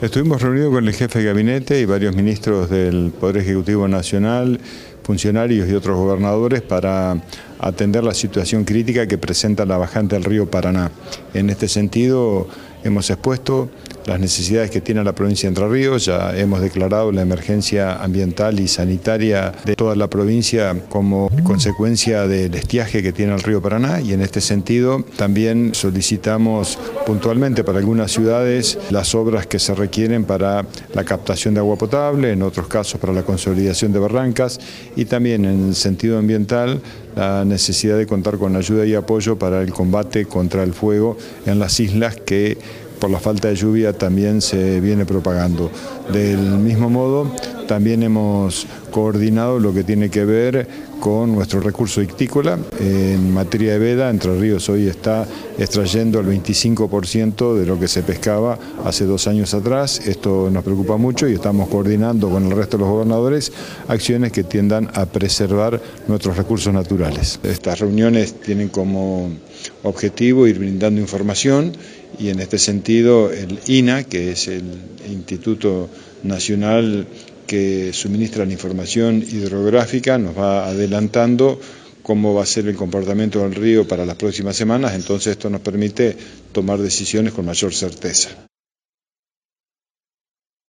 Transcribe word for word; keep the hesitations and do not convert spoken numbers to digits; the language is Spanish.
Estuvimos reunidos con el jefe de gabinete y varios ministros del Poder Ejecutivo Nacional, funcionarios y otros gobernadores para atender la situación crítica que presenta la bajante del río Paraná. En este sentido, hemos expuesto las necesidades que tiene la provincia de Entre Ríos. Ya hemos declarado la emergencia ambiental y sanitaria de toda la provincia como consecuencia del estiaje que tiene el río Paraná, y en este sentido también solicitamos puntualmente para algunas ciudades las obras que se requieren para la captación de agua potable, en otros casos para la consolidación de barrancas, y también en el sentido ambiental la necesidad de contar con ayuda y apoyo para el combate contra el fuego en las islas que por la falta de lluvia también se viene propagando. Del mismo modo, también hemos coordinado lo que tiene que ver con nuestro recurso ictícola. En materia de veda, Entre Ríos hoy está extrayendo el veinticinco por ciento de lo que se pescaba hace dos años atrás. Esto nos preocupa mucho y estamos coordinando con el resto de los gobernadores acciones que tiendan a preservar nuestros recursos naturales. Estas reuniones tienen como objetivo ir brindando información, y en este sentido el I N A, que es el Instituto Nacional que suministra la información hidrográfica, nos va adelantando cómo va a ser el comportamiento del río para las próximas semanas. Entonces esto nos permite tomar decisiones con mayor certeza.